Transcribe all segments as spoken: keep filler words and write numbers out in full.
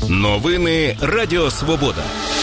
Новини Радіо Свобода.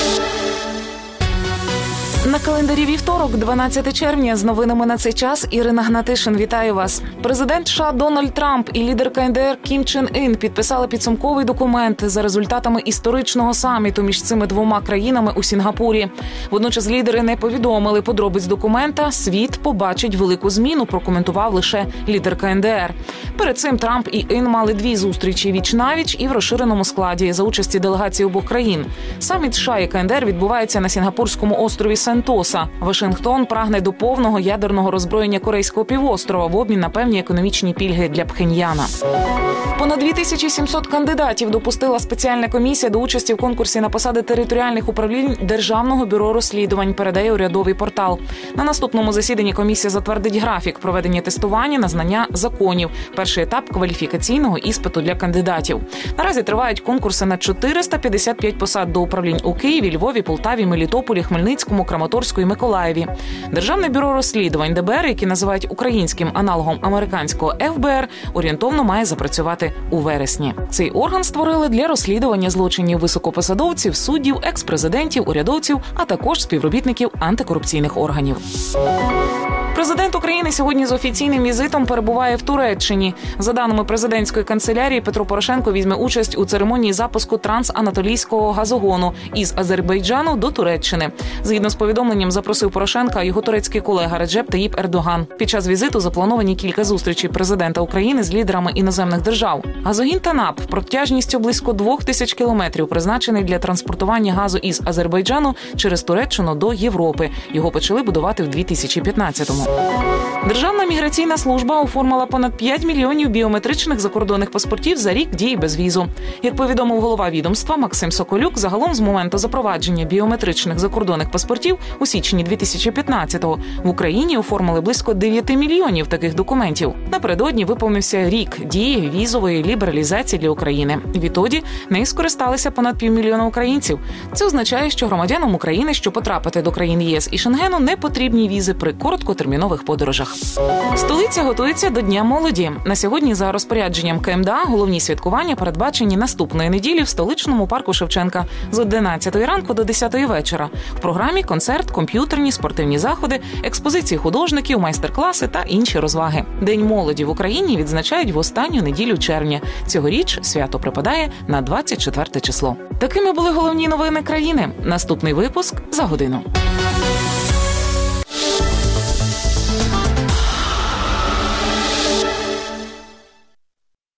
На календарі вівторок, дванадцяте червня, з новинами на цей час Ірина Гнатишин. Вітаю вас. Президент США Дональд Трамп і лідер КНДР Кім Чен Ін підписали підсумковий документ за результатами історичного саміту між цими двома країнами у Сінгапурі. Водночас лідери не повідомили подробиць документа. Світ побачить велику зміну, прокоментував лише лідер КНДР. Перед цим Трамп і Ін мали дві зустрічі віч-навіч і в розширеному складі за участі делегацій обох країн. Саміт США і КНДР відбувається на сінгапурському острові Сентоса. Вашингтон прагне до повного ядерного роззброєння Корейського півострова в обмін на певні економічні пільги для Пхеньяна. Понад дві тисячі сімсот кандидатів допустила спеціальна комісія до участі в конкурсі на посади територіальних управлінь Державного бюро розслідувань, передає урядовий портал. На наступному засіданні комісія затвердить графік проведення тестування на знання законів. Перший етап кваліфікаційного іспиту для кандидатів. Наразі тривають конкурси на чотириста п'ятдесят п'ять посад до управлінь у Києві, Львові, Полтаві, Мелітополі, Хмельницькому, Краматорську і Миколаєві. Державне бюро розслідувань Де Бе Ер, яке називають українським аналогом американського Еф Бе Ер, орієнтовно має запрацювати у вересні. Цей орган створили для розслідування злочинів високопосадовців, суддів, екс-президентів, урядовців, а також співробітників антикорупційних органів. Президент України сьогодні з офіційним візитом перебуває в Туреччині. За даними президентської канцелярії, Петро Порошенко візьме участь у церемонії запуску трансанатолійського газогону із Азербайджану до Туреччини. Згідно з повідомленням, запросив Порошенка його турецький колега Реджеп Таїп Ердоган. Під час візиту заплановані кілька зустрічей президента України з лідерами іноземних держав. Газогін ТАНАП протяжністю близько двох тисяч кілометрів призначений для транспортування газу із Азербайджану через Туреччину до Європи. Його почали будувати в дві тисячі п'ятнадцятому. Державна міграційна служба оформила понад п'ять мільйонів біометричних закордонних паспортів за рік дії безвізу. Як повідомив голова відомства Максим Соколюк, загалом з моменту запровадження біометричних закордонних паспортів у січні дві тисячі п'ятнадцятого в Україні оформили близько дев'ять мільйонів таких документів. Напередодні виповнився рік дії візової лібералізації для України. Відтоді нею скористалися понад півмільйона українців. Це означає, що громадянам України, що потрапити до країн Є С і Шенгену, не потрібні візи при короткотермінових подорожах. Столиця готується до Дня молоді. На сьогодні за розпорядженням Ке Ем Де А головні святкування передбачені наступної неділі в столичному парку Шевченка з одинадцятої ранку до десятої вечора. В програмі концерт, комп'ютерні, спортивні заходи, експозиції художників, майстер-класи та інші розваги. День молоді в Україні відзначають в останню неділю червня. Цьогоріч свято припадає на двадцять четверте число. Такими були головні новини країни. Наступний випуск за годину.